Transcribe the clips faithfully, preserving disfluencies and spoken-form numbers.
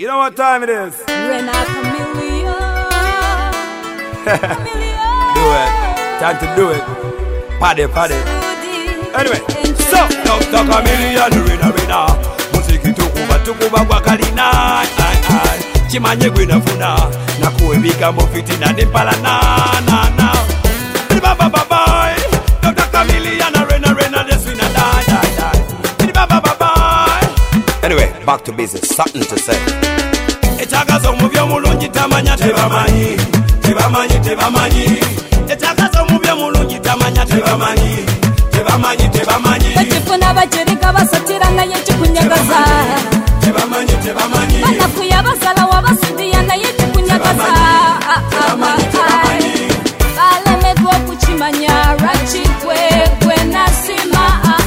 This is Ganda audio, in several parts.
You know what time it is? Rena Chameleon. Do it. Time to do it. Party, party. Anyway, so Doctor Chameleon, Rena, Rena. Musiki tukuba, tukuba kwa kalina. Ay, ay. Chimanye gwina funa. Na kuembika mofiti na nimpala na, na, na. Ba, ba, ba, ba. Doctor Chameleon, Rena, Rena. This winner die, die, die. Ba, ba, ba, ba. Anyway, back to business. Something to say. Etakazo mubyo mulungi tamanya tebamanyi tebamanyi tebamanyi Etakazo mubyo mulungi tamanya tebamanyi tebamanyi tebamanyi Tekifuna bajerika basatira naye kikunyagaza tebamanyi tebamanyi Banakuya basala wabasidiya naye kikunyagaza tebamanyi tebamanyi Balemedwa kuchimanya rachikwe kwe nasima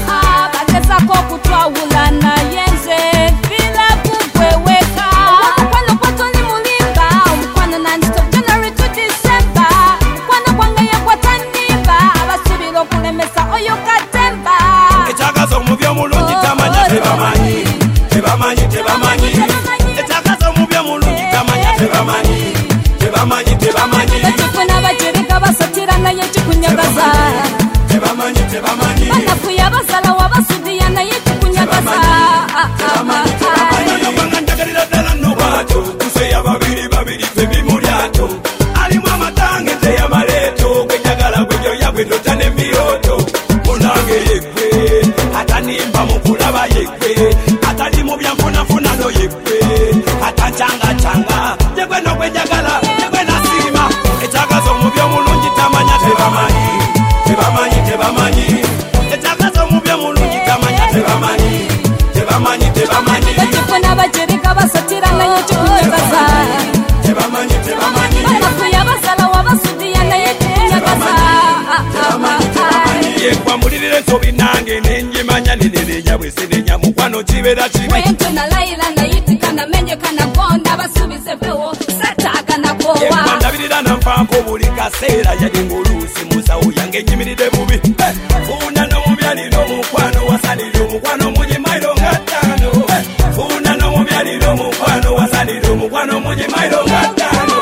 batezako kutwawula nayenze bila kukweweka Mkwano kwatoni mulimba Mkwano non-stop January to December Mkwano kwangaya kwa tanimba Abasubiro kulemesa oyo katemba Etakazo mubyo mulungi tamanya tebamanyi tebamanyi tebamanyi Etakazo mubyo mulungi tamanya tebamanyi tebamanyi tebamanyi Tekifuna bajerika basatira naye kikunyagaza tebamanyi tebamanyi Banakuya basala wabasidiya naye kikunyagaza tebamanyi tebamanyi Nobanga njagalira ddala nobato Tuseya babiri babiri femi mulyato Alimu amatange teya maleto Gwenjagala gwenyo yagwe totane miyoto Munange yekwe Atanimba mukulaba yekwe Atali mu byanfunafuna no yekwe Atachanga changa Yekwe no gwenjagala Yekwe nasima Etakazo mubyo mulungi tamanya tebamanyi Tebamanyi tebamanyi Etakazo mubyo mulungi tamanya tebamanyi Tebamanyi tebamanyi Tekifuna bajerika basatira naye kikunyagaza Tebamanyi tebamanyi Banakuya basala wabasidiya naye kikunyagaza Yekwa mulirire nsobi nange nenjimanya nenenya bwesenenya mukwano kibera kibi Wento na laila na yitika na menye kana konda basubize pewo sataka na kowa Yekwa ndabirira nampaako buli kaseera yali ngoluusi musawo yange nyimiride bubi Funa n'omubyalira omukwano wasalira omukwano mugimairo nga ttaano Funa n'omubyalira omukwano wasalira omukwano mugimairo nga ttaano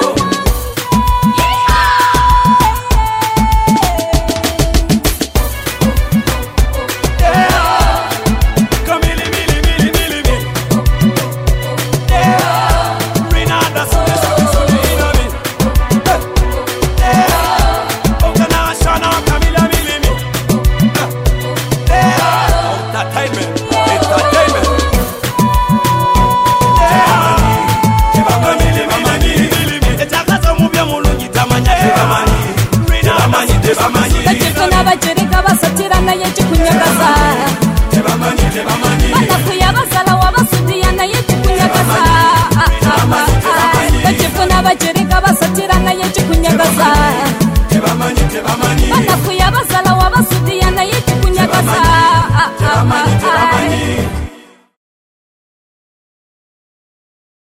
Tekifuna bajerika basatira naye kikunyagaza